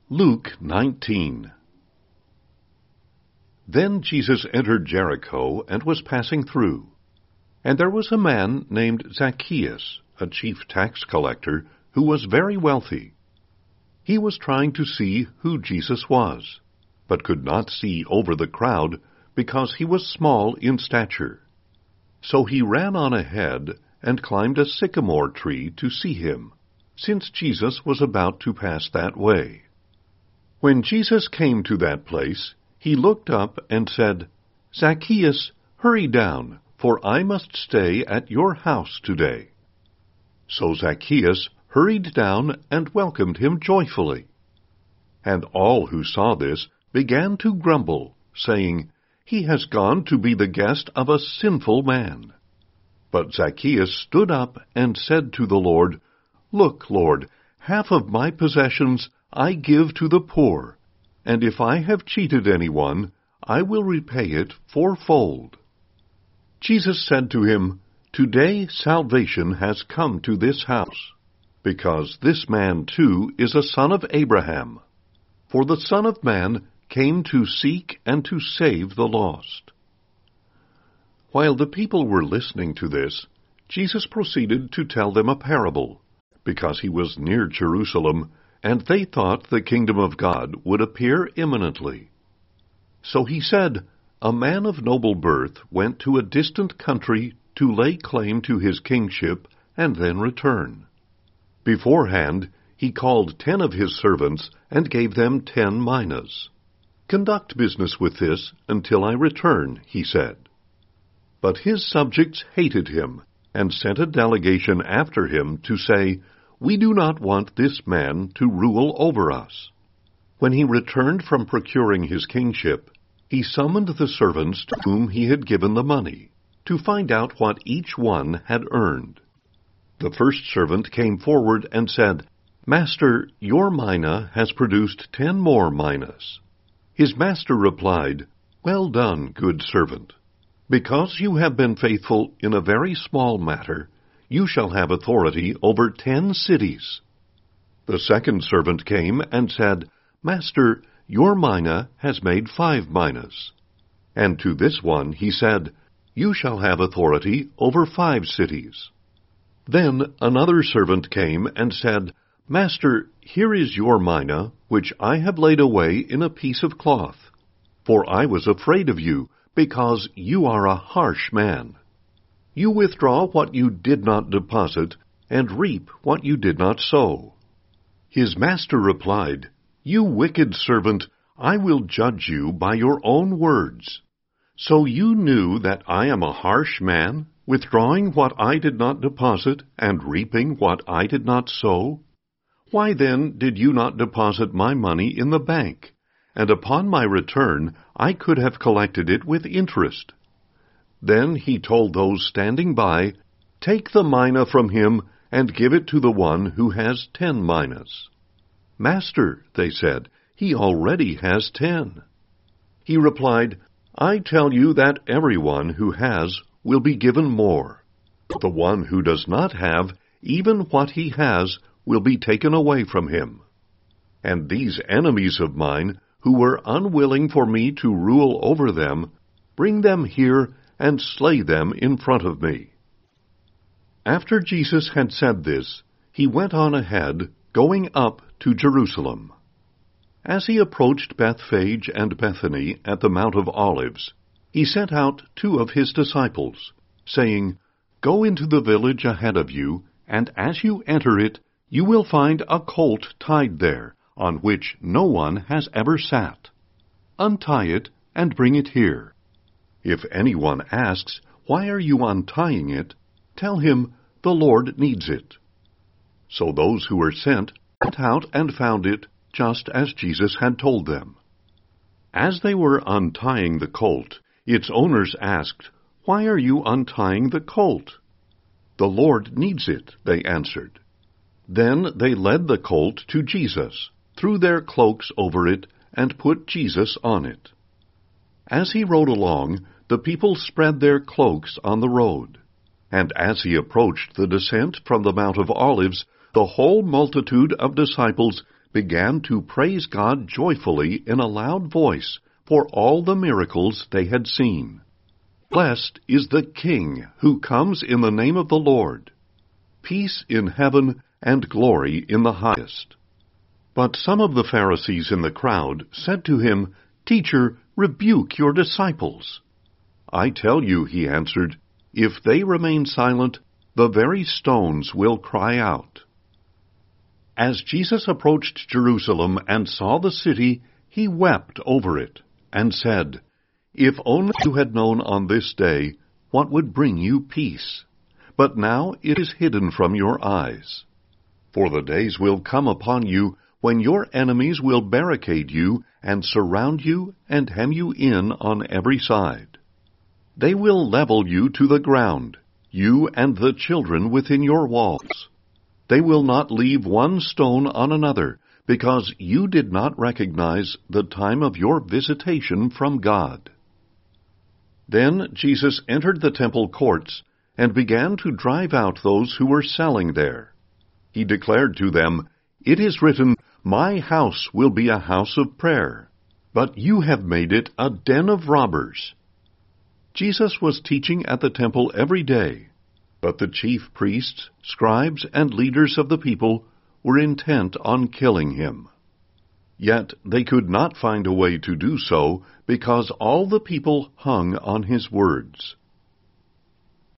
Luke 19. Then Jesus entered Jericho and was passing through. And there was a man named Zacchaeus, a chief tax collector, who was very wealthy. He was trying to see who Jesus was, but could not see over the crowd because he was small in stature. So he ran on ahead and climbed a sycamore tree to see him, since Jesus was about to pass that way. When Jesus came to that place, he looked up and said, "Zacchaeus, hurry down, for I must stay at your house today." So Zacchaeus hurried down and welcomed him joyfully. And all who saw this began to grumble, saying, "He has gone to be the guest of a sinful man." But Zacchaeus stood up and said to the Lord, "Look, Lord, half of my possessions I give to the poor, and if I have cheated anyone, I will repay it fourfold." Jesus said to him, "Today salvation has come to this house, because this man too is a son of Abraham. For the Son of Man came to seek and to save the lost." While the people were listening to this, Jesus proceeded to tell them a parable, because he was near Jerusalem, and they thought the kingdom of God would appear imminently. So he said, "A man of noble birth went to a distant country to lay claim to his kingship and then return. Beforehand, he called 10 of his servants and gave them 10 minas. 'Conduct business with this until I return,' he said. But his subjects hated him and sent a delegation after him to say, 'We do not want this man to rule over us.' When he returned from procuring his kingship, he summoned the servants to whom he had given the money, to find out what each one had earned. The first servant came forward and said, 'Master, your mina has produced 10 more minas.' His master replied, 'Well done, good servant. Because you have been faithful in a very small matter, you shall have authority over 10 cities.' The second servant came and said, 'Master, your mina has made 5 minas.' And to this one he said, 'You shall have authority over 5 cities.' Then another servant came and said, 'Master, here is your mina, which I have laid away in a piece of cloth. For I was afraid of you, because you are a harsh man. You withdraw what you did not deposit, and reap what you did not sow.' His master replied, 'You wicked servant, I will judge you by your own words. So you knew that I am a harsh man, withdrawing what I did not deposit, and reaping what I did not sow? Why then did you not deposit my money in the bank? And upon my return I could have collected it with interest.' Then he told those standing by, 'Take the mina from him, and give it to the one who has 10 minas.' 'Master,' they said, 'he already has 10. He replied, 'I tell you that everyone who has will be given more. But the one who does not have, even what he has, will be taken away from him.' And these enemies of mine, who were unwilling for me to rule over them, bring them here and slay them in front of me." After Jesus had said this, he went on ahead, going up to Jerusalem. As he approached Bethphage and Bethany at the Mount of Olives, he sent out 2 of his disciples, saying, "Go into the village ahead of you, and as you enter it, you will find a colt tied there, on which no one has ever sat. Untie it and bring it here. If anyone asks, 'Why are you untying it?' tell him, 'The Lord needs it.'" So those who were sent went out and found it just as Jesus had told them. As they were untying the colt, its owners asked, "Why are you untying the colt?" "The Lord needs it," they answered. Then they led the colt to Jesus, threw their cloaks over it, and put Jesus on it. As he rode along, the people spread their cloaks on the road. And as he approached the descent from the Mount of Olives, the whole multitude of disciples began to praise God joyfully in a loud voice for all the miracles they had seen. "Blessed is the King who comes in the name of the Lord. Peace in heaven and glory in the highest." But some of the Pharisees in the crowd said to him, "Teacher, rebuke your disciples." "I tell you," he answered, "if they remain silent, the very stones will cry out." As Jesus approached Jerusalem and saw the city, he wept over it, and said, "If only you had known on this day what would bring you peace! But now it is hidden from your eyes. For the days will come upon you when your enemies will barricade you and surround you and hem you in on every side. They will level you to the ground, you and the children within your walls. They will not leave one stone on another, because you did not recognize the time of your visitation from God." Then Jesus entered the temple courts and began to drive out those who were selling there. He declared to them, "It is written, 'My house will be a house of prayer,' but you have made it a den of robbers." Jesus was teaching at the temple every day, but the chief priests, scribes, and leaders of the people were intent on killing him. Yet they could not find a way to do so, because all the people hung on his words.